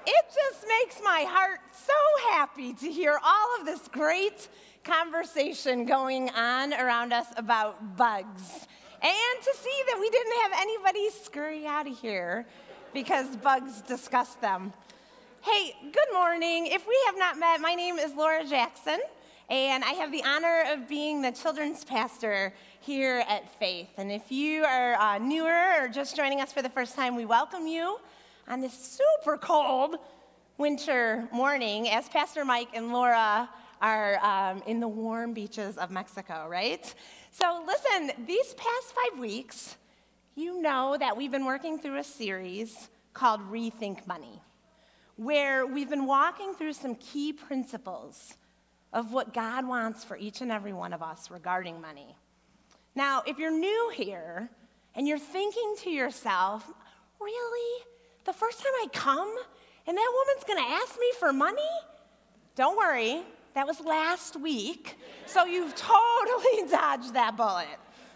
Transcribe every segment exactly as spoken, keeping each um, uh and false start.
It just makes my heart so happy to hear all of this great conversation going on around us about bugs. And to see that we didn't have anybody scurry out of here because bugs disgust them. Hey, good morning. If we have not met, my name is Laura Jackson, and I have the honor of being the children's pastor here at Faith. And if you are uh, newer or just joining us for the first time, we welcome you on this super cold winter morning as Pastor Mike and Laura are um, in the warm beaches of Mexico, right? So listen, these past five weeks, you know that we've been working through a series called Rethink Money, where we've been walking through some key principles of what God wants for each and every one of us regarding money. Now, if you're new here and you're thinking to yourself, really? The first time I come and that woman's gonna ask me for money? Don't worry, that was last week, so you've totally dodged that bullet.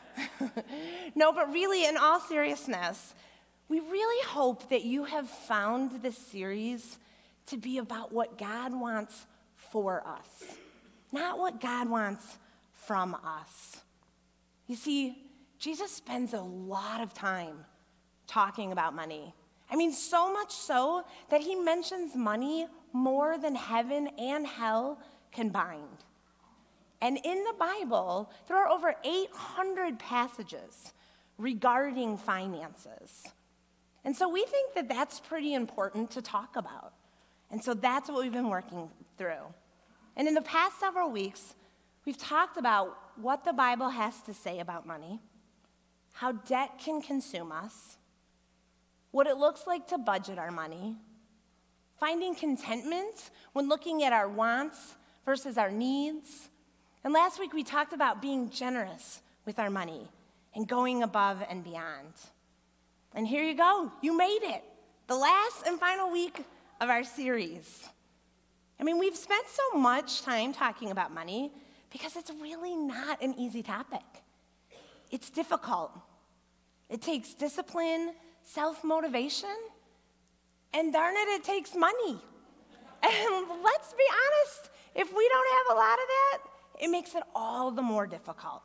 No, but really, in all seriousness, we really hope that you have found this series to be about what God wants for us, not what God wants from us. You see, Jesus spends a lot of time talking about money. I mean, so much so that he mentions money more than heaven and hell combined. And in the Bible, there are over eight hundred passages regarding finances. And so we think that that's pretty important to talk about. And so that's what we've been working through. And in the past several weeks, we've talked about what the Bible has to say about money, how debt can consume us, what it looks like to budget our money, finding contentment when looking at our wants versus our needs. And last week we talked about being generous with our money and going above and beyond. And here you go, you made it, the last and final week of our series. I mean, we've spent so much time talking about money because it's really not an easy topic. It's difficult. It takes discipline, self-motivation, and darn it, it takes money. And let's be honest, if we don't have a lot of that, it makes it all the more difficult.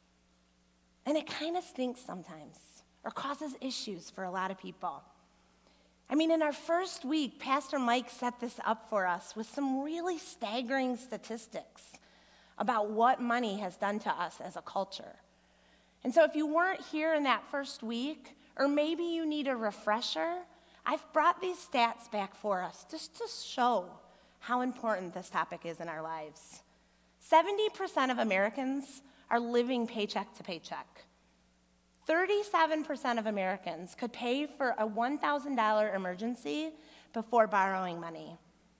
And it kind of stinks sometimes, or causes issues for a lot of people. I mean, in our first week, Pastor Mike set this up for us with some really staggering statistics about what money has done to us as a culture. And so if you weren't here in that first week, or maybe you need a refresher, I've brought these stats back for us just to show how important this topic is in our lives. seventy percent of Americans are living paycheck to paycheck. thirty-seven percent of Americans could pay for a one thousand dollars emergency before borrowing money.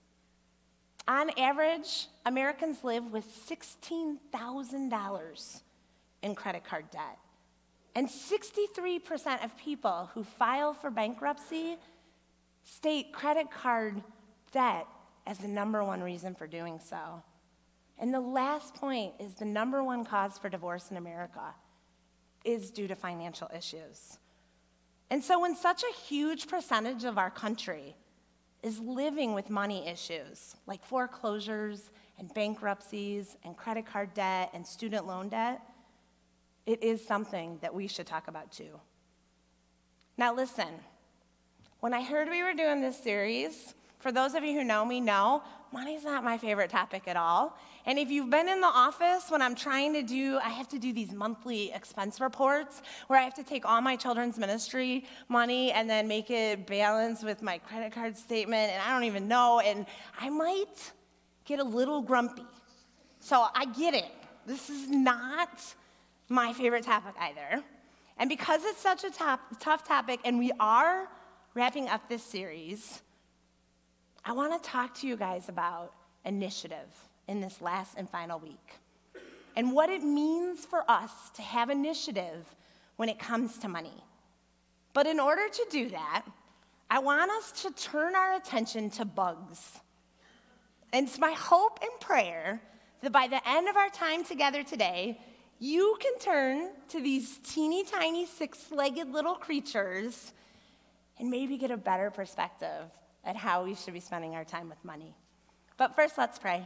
On average, Americans live with sixteen thousand dollars in credit card debt. And sixty-three percent of people who file for bankruptcy state credit card debt as the number one reason for doing so. And the last point is the number one cause for divorce in America is due to financial issues. And so when such a huge percentage of our country is living with money issues, like foreclosures and bankruptcies and credit card debt and student loan debt, it is something that we should talk about too. Now listen, when I heard we were doing this series, for those of you who know me know, money's not my favorite topic at all. And if you've been in the office when I'm trying to do, I have to do these monthly expense reports where I have to take all my children's ministry money and then make it balance with my credit card statement, and I don't even know, and I might get a little grumpy. So I get it. This is not my favorite topic either. And because it's such a top, tough topic, and we are wrapping up this series, I want to talk to you guys about initiative in this last and final week and what it means for us to have initiative when it comes to money. But in order to do that, I want us to turn our attention to bugs. And it's my hope and prayer that by the end of our time together today, you can turn to these teeny tiny six-legged little creatures and maybe get a better perspective at how we should be spending our time with money. But first, let's pray.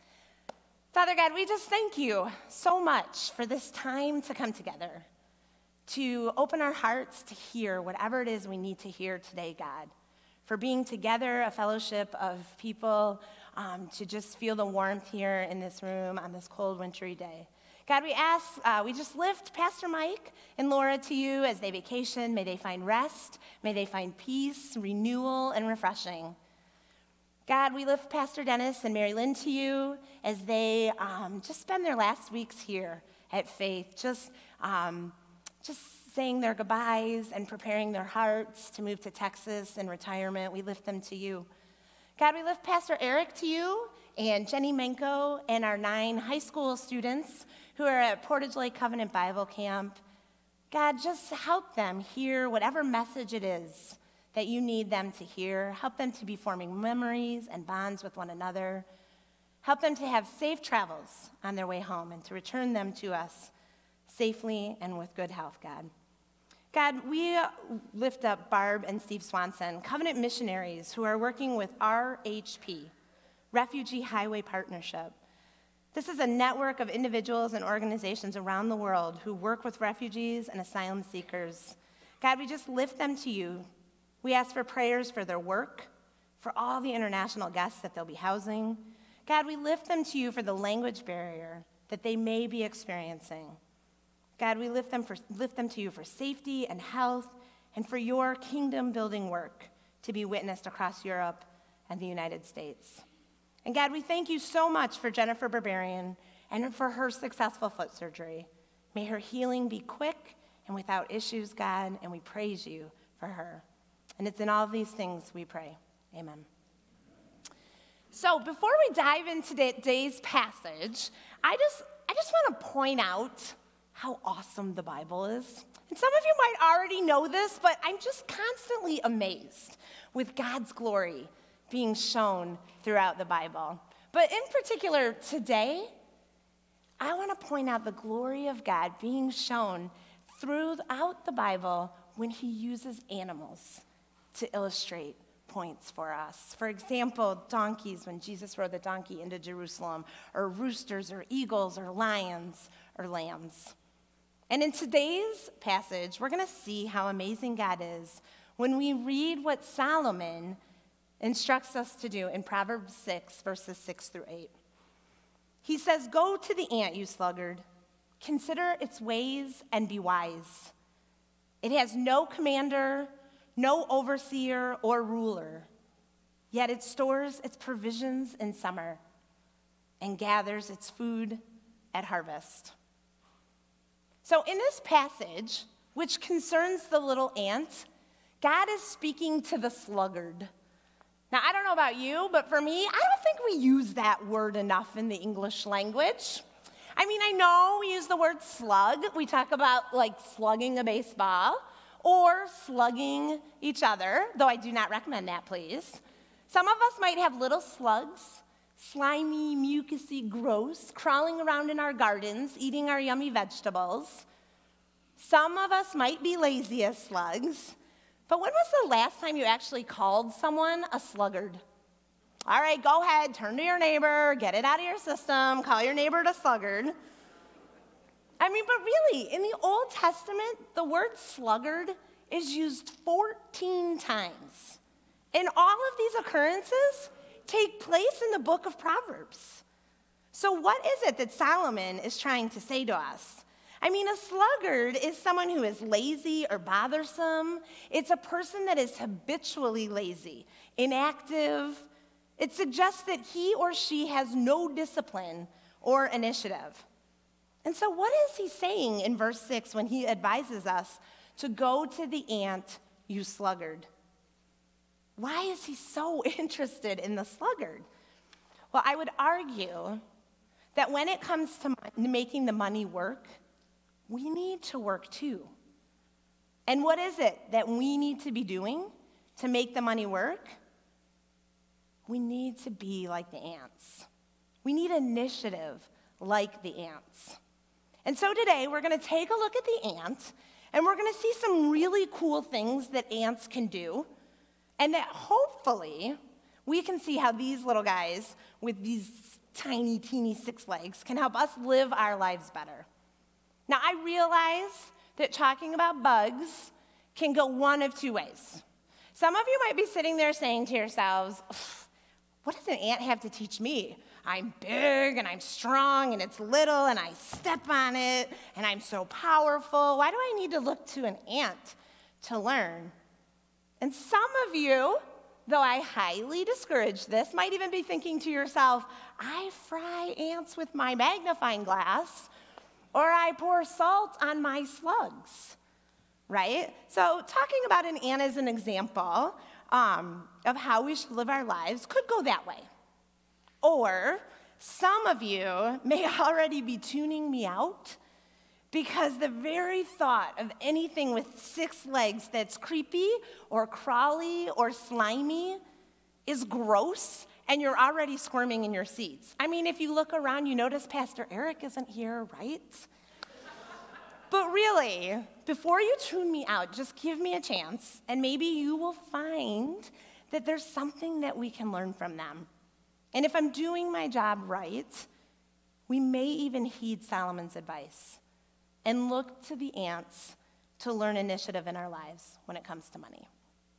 Father God, we just thank you so much for this time to come together, to open our hearts to hear whatever it is we need to hear today, God, for being together, a fellowship of people, um, to just feel the warmth here in this room on this cold, wintry day. God, we ask, uh, we just lift Pastor Mike and Laura to you as they vacation. May they find rest. May they find peace, renewal, and refreshing. God, we lift Pastor Dennis and Mary Lynn to you as they um, just spend their last weeks here at Faith, just, um, just saying their goodbyes and preparing their hearts to move to Texas in retirement. We lift them to you. God, we lift Pastor Eric to you and Jenny Menko and our nine high school students who are at Portage Lake Covenant Bible Camp. God, just help them hear whatever message it is that you need them to hear. Help them to be forming memories and bonds with one another. Help them to have safe travels on their way home and to return them to us safely and with good health, God. God, we lift up Barb and Steve Swanson, covenant missionaries who are working with R H P, Refugee Highway Partnership. This is a network of individuals and organizations around the world who work with refugees and asylum seekers. God, we just lift them to you. We ask for prayers for their work, for all the international guests that they'll be housing. God, we lift them to you for the language barrier that they may be experiencing. God, we lift them, for, lift them to you for safety and health and for your kingdom-building work to be witnessed across Europe and the United States. And God, we thank you so much for Jennifer Barbarian and for her successful foot surgery. May her healing be quick and without issues, God, and we praise you for her. And it's in all of these things we pray. Amen. So before we dive into today's passage, I just, I just want to point out how awesome the Bible is. And some of you might already know this, but I'm just constantly amazed with God's glory being shown throughout the Bible. But in particular today, I want to point out the glory of God being shown throughout the Bible when he uses animals to illustrate points for us. For example, donkeys, when Jesus rode the donkey into Jerusalem, or roosters, or eagles, or lions, or lambs. And in today's passage, we're going to see how amazing God is when we read what Solomon instructs us to do in Proverbs six, verses six through eight. He says, "Go to the ant, you sluggard. Consider its ways and be wise. It has no commander, no overseer or ruler, yet it stores its provisions in summer and gathers its food at harvest." So in this passage, which concerns the little ant, God is speaking to the sluggard. Now, I don't know about you, but for me, I don't think we use that word enough in the English language. I mean, I know we use the word slug. We talk about, like, slugging a baseball or slugging each other, though I do not recommend that, please. Some of us might have little slugs, slimy, mucusy, gross, crawling around in our gardens, eating our yummy vegetables. Some of us might be lazy as slugs. But when was the last time you actually called someone a sluggard? All right, go ahead, turn to your neighbor, get it out of your system, call your neighbor a sluggard. I mean, but really, in the Old Testament, the word sluggard is used fourteen times. And all of these occurrences take place in the book of Proverbs. So what is it that Solomon is trying to say to us? I mean, a sluggard is someone who is lazy or bothersome. It's a person that is habitually lazy, inactive. It suggests that he or she has no discipline or initiative. And so what is he saying in verse six when he advises us to go to the ant, you sluggard? Why is he so interested in the sluggard? Well, I would argue that when it comes to making the money work, we need to work too. And what is it that we need to be doing to make the money work? We need to be like the ants. We need initiative like the ants. And so today we're going to take a look at the ant, and we're going to see some really cool things that ants can do. And that hopefully we can see how these little guys with these tiny, teeny six legs can help us live our lives better. Now, I realize that talking about bugs can go one of two ways. Some of you might be sitting there saying to yourselves, what does an ant have to teach me? I'm big and I'm strong and it's little and I step on it and I'm so powerful. Why do I need to look to an ant to learn? And some of you, though I highly discourage this, might even be thinking to yourself, I fry ants with my magnifying glass, or I pour salt on my slugs, right? So talking about an ant as an example um, of how we should live our lives could go that way. Or some of you may already be tuning me out because the very thought of anything with six legs that's creepy or crawly or slimy is gross, and you're already squirming in your seats. I mean, if you look around, you notice Pastor Eric isn't here, right? But really, before you tune me out, just give me a chance, and maybe you will find that there's something that we can learn from them. And if I'm doing my job right, we may even heed Solomon's advice and look to the ants to learn initiative in our lives when it comes to money.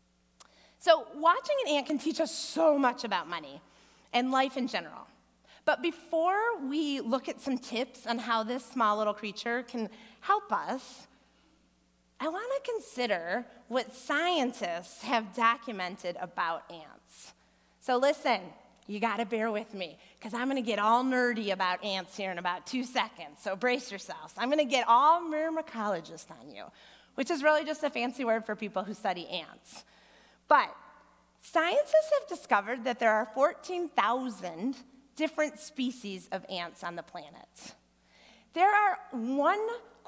So watching an ant can teach us so much about money and life in general. But before we look at some tips on how this small little creature can help us, I want to consider what scientists have documented about ants. So listen, you got to bear with me, because I'm going to get all nerdy about ants here in about two seconds, so brace yourselves. I'm going to get all myrmecologist on you, which is really just a fancy word for people who study ants. But scientists have discovered that there are fourteen thousand different species of ants on the planet. There are one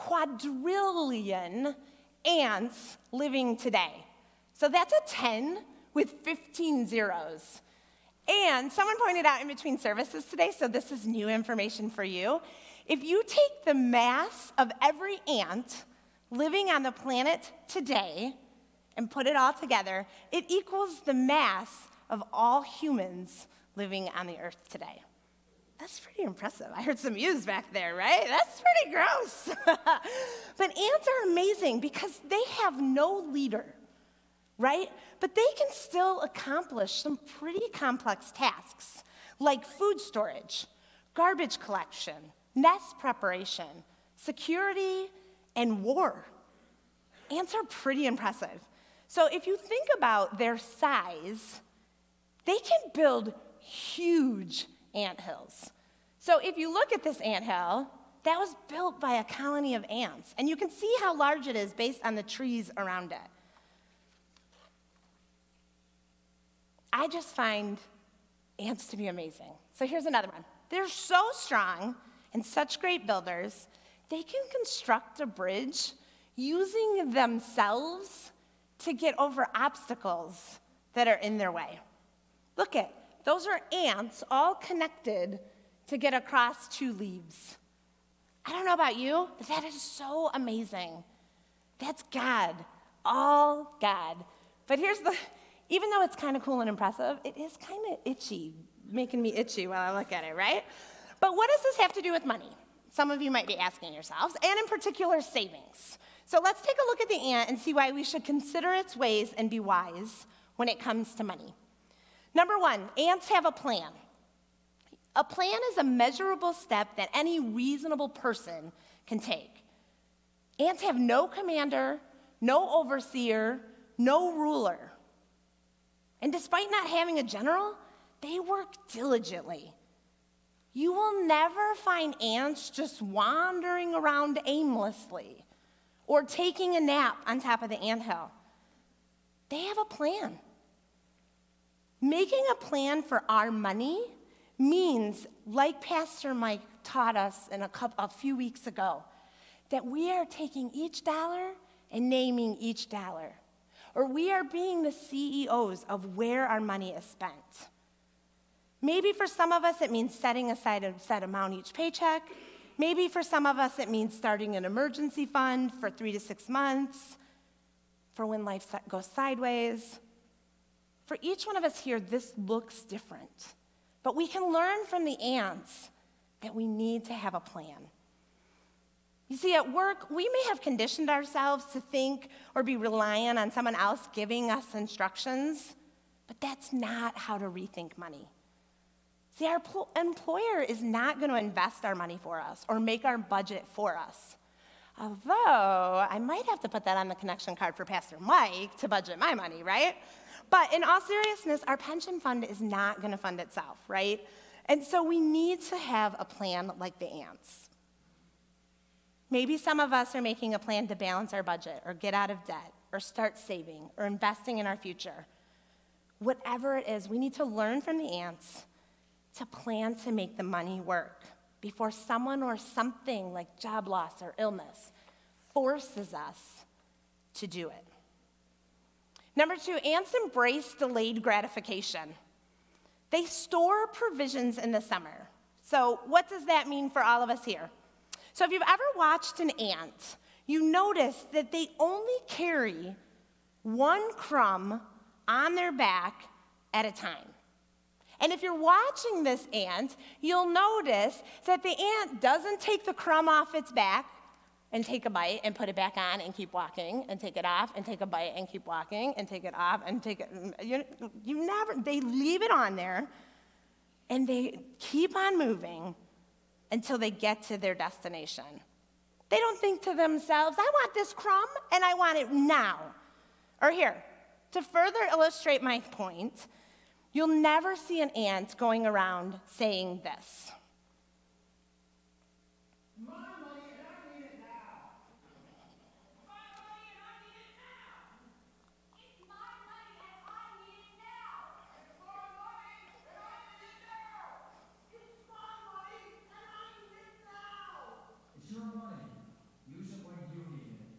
quadrillion ants living today. So that's a ten with fifteen zeros. And someone pointed out in between services today, so this is new information for you, if you take the mass of every ant living on the planet today and put it all together, it equals the mass of all humans living on the earth today. That's pretty impressive. I heard some ewes back there, right? That's pretty gross. But ants are amazing because they have no leader, right? But they can still accomplish some pretty complex tasks, like food storage, garbage collection, nest preparation, security, and war. Ants are pretty impressive. So if you think about their size, they can build huge anthills. So if you look at this anthill, that was built by a colony of ants, and you can see how large it is based on the trees around it. I just find ants to be amazing. So here's another one. They're so strong and such great builders, they can construct a bridge using themselves to get over obstacles that are in their way. Look at, those are ants all connected to get across two leaves. I don't know about you, but that is so amazing. That's God, all God. But here's the, even though it's kind of cool and impressive, it is kind of itchy, making me itchy while I look at it, right? But what does this have to do with money? Some of you might be asking yourselves, and in particular, savings. So let's take a look at the ant and see why we should consider its ways and be wise when it comes to money. Number one, ants have a plan. A plan is a measurable step that any reasonable person can take. Ants have no commander, no overseer, no ruler. And despite not having a general, they work diligently. You will never find ants just wandering around aimlessly or taking a nap on top of the anthill. They have a plan. Making a plan for our money means, like Pastor Mike taught us in a, couple, a few weeks ago, that we are taking each dollar and naming each dollar. Or we are being the C E Os of where our money is spent. Maybe for some of us it means setting aside a set amount each paycheck. Maybe for some of us it means starting an emergency fund for three to six months for when life goes sideways. For each one of us here, this looks different. But we can learn from the ants that we need to have a plan. You see, at work, we may have conditioned ourselves to think or be reliant on someone else giving us instructions, but that's not how to rethink money. See, our pl- employer is not going to invest our money for us or make our budget for us. Although, I might have to put that on the connection card for Pastor Mike to budget my money, right? But in all seriousness, our pension fund is not going to fund itself, right? And so we need to have a plan like the ants. Maybe some of us are making a plan to balance our budget or get out of debt or start saving or investing in our future. Whatever it is, we need to learn from the ants to plan to make the money work before someone or something like job loss or illness forces us to do it. Number two, ants embrace delayed gratification. They store provisions in the summer. So what does that mean for all of us here? So if you've ever watched an ant, you notice that they only carry one crumb on their back at a time. And if you're watching this ant, you'll notice that the ant doesn't take the crumb off its back and take a bite and put it back on and keep walking and take it off and take a bite and keep walking and take it off and take it. You, you never, they leave it on there and they keep on moving until they get to their destination. They don't think to themselves, I want this crumb and I want it now. Or here, to further illustrate my point, you'll never see an ant going around saying this. My money and I need it now. My money and I need it now. It's my money and I need it now. It's my money and I need it now. It's my money and I need it now. It's your money. Use it when you need it.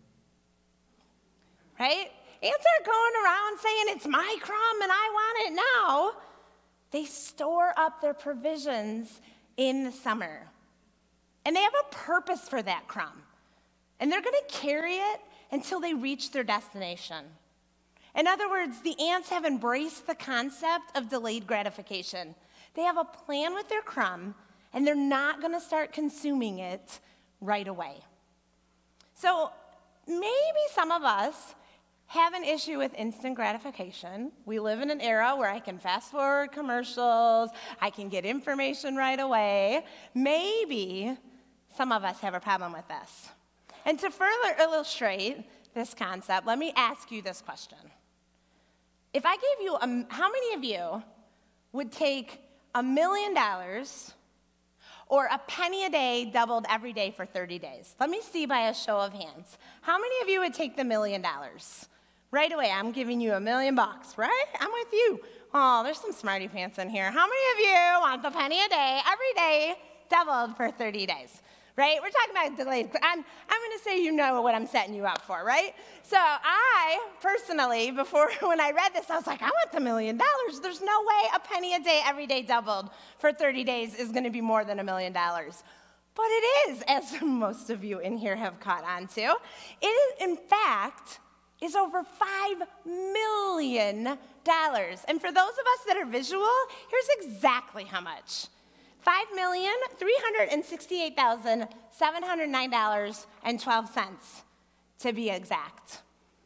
Right? Ants aren't going around saying, it's my crumb and I want it now. They store up their provisions in the summer. And they have a purpose for that crumb. And they're going to carry it until they reach their destination. In other words, the ants have embraced the concept of delayed gratification. They have a plan with their crumb, and they're not going to start consuming it right away. So maybe some of us have an issue with instant gratification. We live in an era where I can fast forward commercials, I can get information right away. Maybe some of us have a problem with this. And to further illustrate this concept, let me ask you this question. If I gave you, a, how many of you would take a million dollars or a penny a day doubled every day for thirty days? Let me see by a show of hands. How many of you would take the million dollars? Right away, I'm giving you a million bucks, right? I'm with you. Oh, there's some smarty pants in here. How many of you want the penny a day, every day, doubled for thirty days, right? We're talking about delayed. I'm, I'm going to say you know what I'm setting you up for, right? So I, personally, before, when I read this, I was like, I want the million dollars. There's no way a penny a day, every day, doubled for thirty days is going to be more than a million dollars. But it is, as most of you in here have caught on to. It is, in fact, is over five million dollars. And for those of us that are visual, here's exactly how much. five million three hundred sixty-eight thousand seven hundred nine dollars and twelve cents to be exact.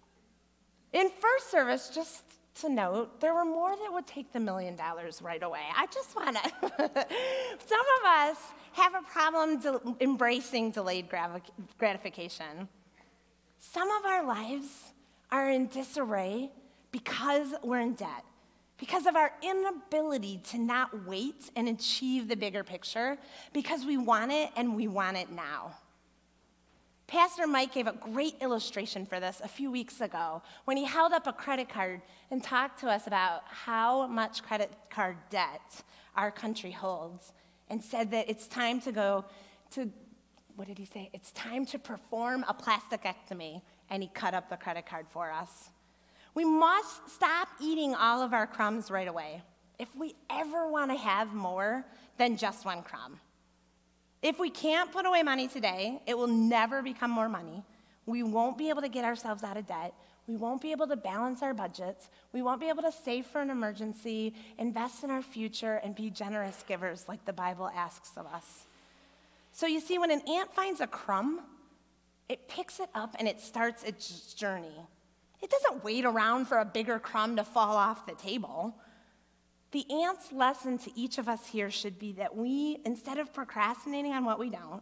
In first service, just to note, there were more that would take the million dollars right away. I just want to, some of us have a problem de- embracing delayed gratification. Some of our lives are in disarray because we're in debt, because of our inability to not wait and achieve the bigger picture, because we want it and we want it now. Pastor Mike gave a great illustration for this a few weeks ago when he held up a credit card and talked to us about how much credit card debt our country holds and said that it's time to go to, what did he say? It's time to perform a plasticectomy. And he cut up the credit card for us. We must stop eating all of our crumbs right away if we ever want to have more than just one crumb. If we can't put away money today, it will never become more money. We won't be able to get ourselves out of debt. We won't be able to balance our budgets. We won't be able to save for an emergency, invest in our future, and be generous givers like the Bible asks of us. So you see, when an ant finds a crumb, it picks it up and it starts its journey. It doesn't wait around for a bigger crumb to fall off the table. The ant's lesson to each of us here should be that we, instead of procrastinating on what we don't,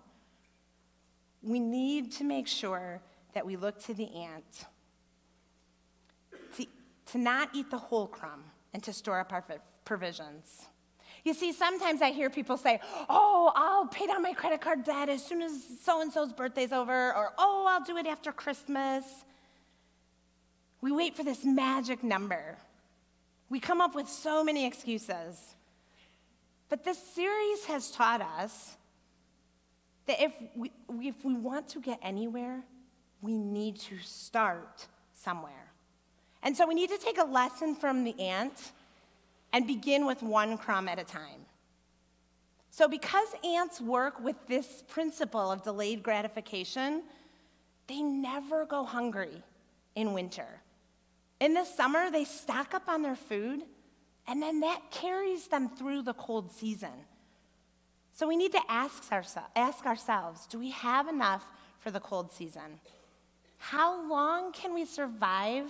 we need to make sure that we look to the ant to, to not eat the whole crumb and to store up our provisions. You see, sometimes I hear people say, oh, I'll pay down my credit card debt as soon as so-and-so's birthday's over, or oh, I'll do it after Christmas. We wait for this magic number. We come up with so many excuses. But this series has taught us that if we, if we want to get anywhere, we need to start somewhere. And so we need to take a lesson from the ant and begin with one crumb at a time. So because ants work with this principle of delayed gratification, they never go hungry in winter. In the summer, they stock up on their food, and then that carries them through the cold season. So we need to ask, ourse- ask ourselves, do we have enough for the cold season? How long can we survive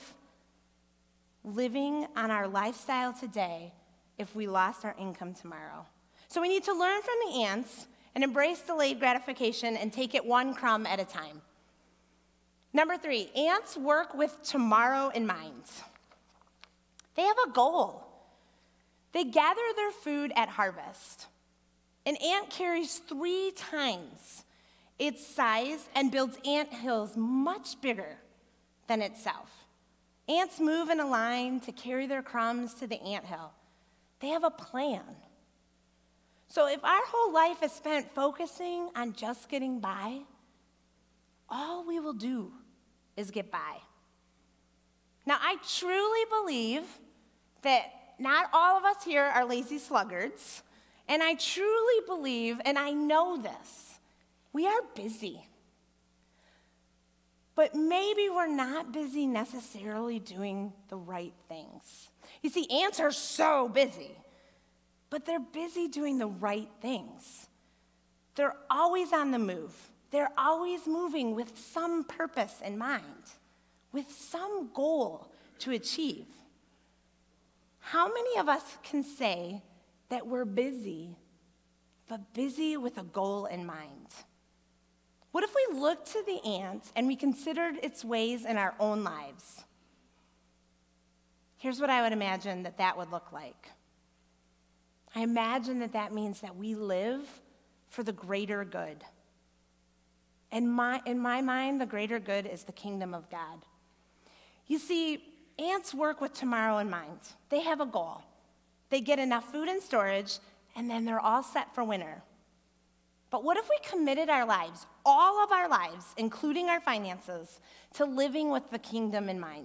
living on our lifestyle today if we lost our income tomorrow? So we need to learn from the ants and embrace delayed gratification and take it one crumb at a time. Number three, ants work with tomorrow in mind. They have a goal. They gather their food at harvest. An ant carries three times its size and builds ant hills much bigger than itself. Ants move in a line to carry their crumbs to the anthill. They have a plan. So if our whole life is spent focusing on just getting by, all we will do is get by. Now, I truly believe that not all of us here are lazy sluggards, and I truly believe, and I know this, we are busy. But maybe we're not busy necessarily doing the right things. You see, ants are so busy, but they're busy doing the right things. They're always on the move. They're always moving with some purpose in mind, with some goal to achieve. How many of us can say that we're busy, but busy with a goal in mind? What if we looked to the ant and we considered its ways in our own lives? Here's what I would imagine that that would look like. I imagine that that means that we live for the greater good. In my, in my mind, the greater good is the kingdom of God. You see, ants work with tomorrow in mind. They have a goal. They get enough food and storage, and then they're all set for winter. But what if we committed our lives, all of our lives, including our finances, to living with the kingdom in mind?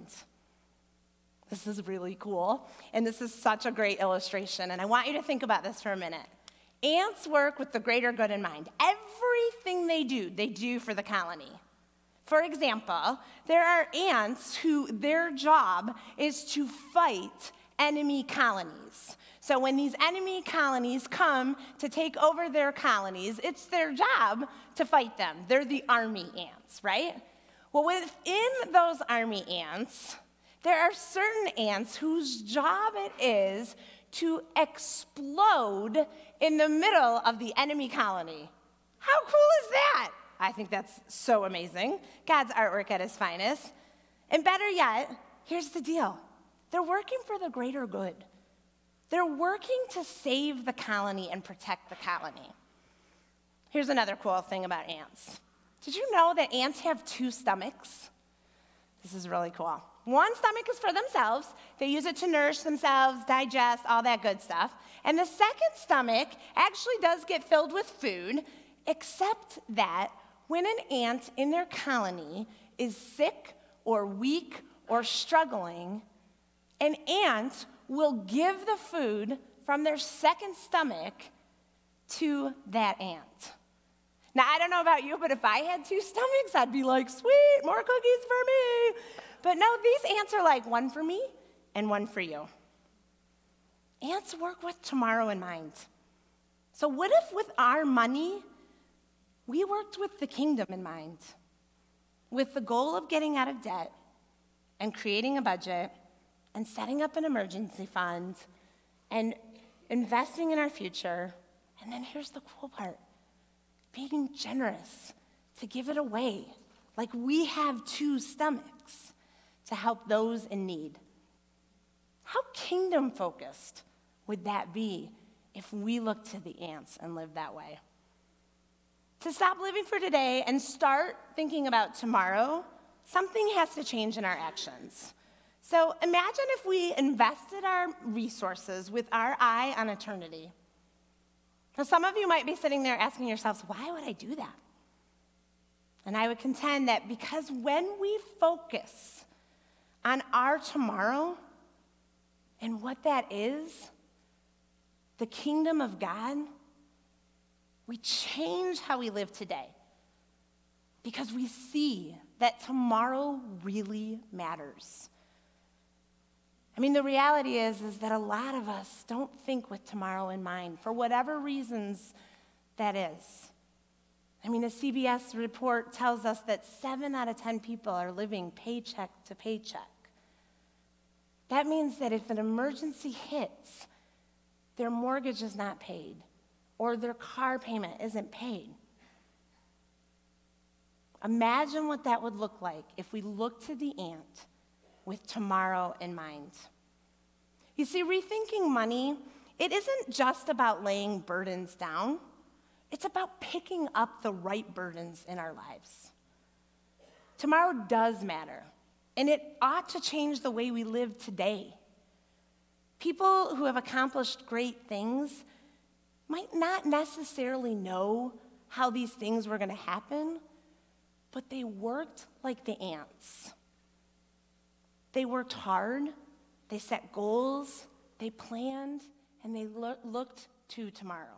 This is really cool, and this is such a great illustration, and I want you to think about this for a minute. Ants work with the greater good in mind. Everything they do, they do for the colony. For example, there are ants who their job is to fight enemy colonies. So when these enemy colonies come to take over their colonies, it's their job to fight them. They're the army ants, right? Well, within those army ants, there are certain ants whose job it is to explode in the middle of the enemy colony. How cool is that? I think that's so amazing. God's artwork at his finest. And better yet, here's the deal. They're working for the greater good. They're working to save the colony and protect the colony. Here's another cool thing about ants. Did you know that ants have two stomachs? This is really cool. One stomach is for themselves. They use it to nourish themselves, digest, all that good stuff. And the second stomach actually does get filled with food, except that when an ant in their colony is sick or weak or struggling, an ant will give the food from their second stomach to that ant. Now, I don't know about you, but if I had two stomachs, I'd be like, sweet, more cookies for me. But no, these ants are like one for me and one for you. Ants work with tomorrow in mind. So what if with our money, we worked with the kingdom in mind, with the goal of getting out of debt and creating a budget and setting up an emergency fund and investing in our future. And then here's the cool part, being generous to give it away, like we have two stomachs to help those in need. How kingdom-focused would that be if we look to the ants and live that way? To stop living for today and start thinking about tomorrow, something has to change in our actions. So imagine if we invested our resources with our eye on eternity. Now, some of you might be sitting there asking yourselves, why would I do that? And I would contend that because when we focus on our tomorrow and what that is, the kingdom of God, we change how we live today because we see that tomorrow really matters. I mean, the reality is, is that a lot of us don't think with tomorrow in mind for whatever reasons that is. I mean, a C B S report tells us that seven out of ten people are living paycheck to paycheck. That means that if an emergency hits, their mortgage is not paid or their car payment isn't paid. Imagine what that would look like if we looked to the ant with tomorrow in mind. You see, rethinking money, it isn't just about laying burdens down. It's about picking up the right burdens in our lives. Tomorrow does matter, and it ought to change the way we live today. People who have accomplished great things might not necessarily know how these things were going to happen, but they worked like the ants. They worked hard, they set goals, they planned, and they lo- looked to tomorrow.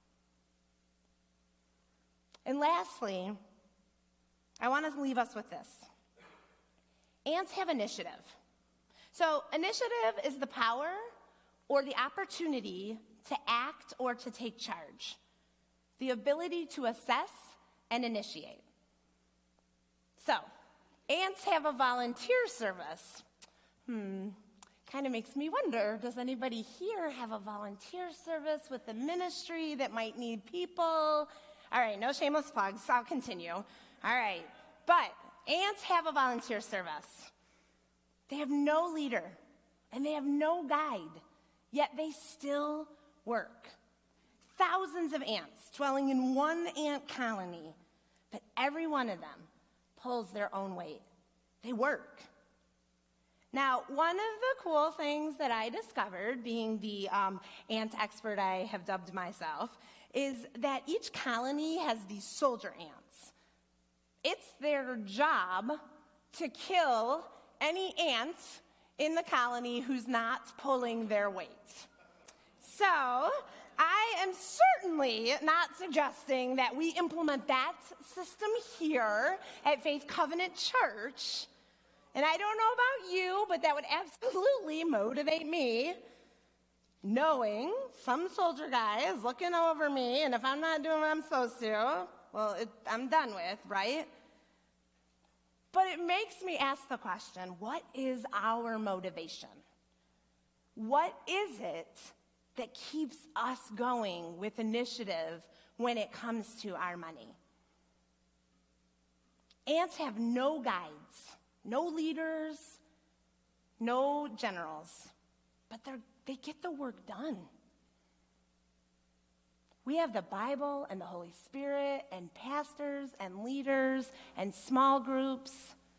And lastly, I want to leave us with this. Ants have initiative. So initiative is the power or the opportunity to act or to take charge, the ability to assess and initiate. So, ants have a volunteer service. Hmm, kind of makes me wonder, does anybody here have a volunteer service with the ministry that might need people? All right, no shameless plugs, I'll continue. All right, but ants have a volunteer service. They have no leader, and they have no guide, yet they still work. Thousands of ants dwelling in one ant colony, but every one of them pulls their own weight. They work. Now, one of the cool things that I discovered, being the um, ant expert I have dubbed myself, is that each colony has these soldier ants. It's their job to kill any ant in the colony who's not pulling their weight. So, I am certainly not suggesting that we implement that system here at Faith Covenant Church. And I don't know about you, but that would absolutely motivate me, knowing some soldier guy is looking over me, and if I'm not doing what I'm supposed to, well, it, I'm done with, right? But it makes me ask the question, what is our motivation? What is it that keeps us going with initiative when it comes to our money? Ants have no guides, no leaders, no generals, but they're, they get the work done. We have the Bible and the Holy Spirit and pastors and leaders and small groups.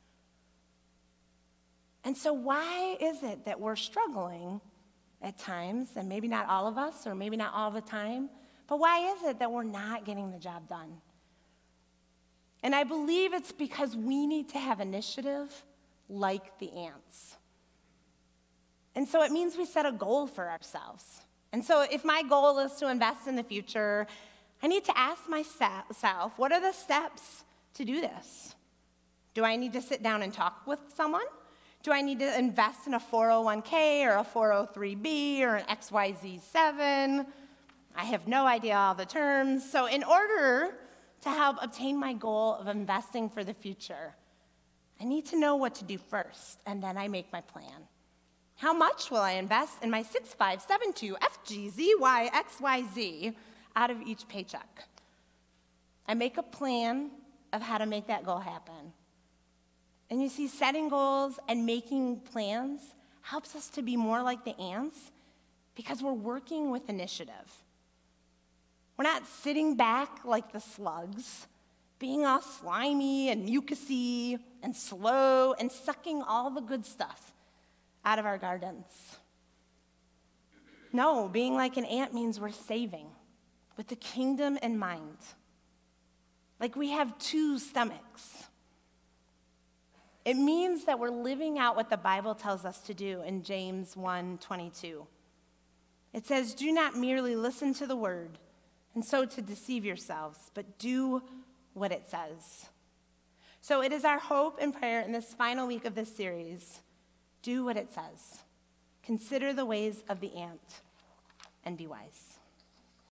And so why is it that we're struggling at times, and maybe not all of us, or maybe not all the time, but why is it that we're not getting the job done? And I believe it's because we need to have initiative like the ants. And so it means we set a goal for ourselves. And so if my goal is to invest in the future, I need to ask myself, what are the steps to do this? Do I need to sit down and talk with someone? Do I need to invest in a four oh one k or a four oh three b or an X Y Z seven? I have no idea all the terms. So in order to help obtain my goal of investing for the future, I need to know what to do first, and then I make my plan. How much will I invest in my six five seven two F G Z Y X Y Z out of each paycheck? I make a plan of how to make that goal happen. And you see, setting goals and making plans helps us to be more like the ants because we're working with initiative. We're not sitting back like the slugs, being all slimy and mucusy and slow and sucking all the good stuff out of our gardens. No, being like an ant means we're saving with the kingdom in mind. Like we have two stomachs. It means that we're living out what the Bible tells us to do in James one twenty-two. It says, "Do not merely listen to the word, and so to deceive yourselves, but do what it says." So it is our hope and prayer in this final week of this series, do what it says. Consider the ways of the ant and be wise.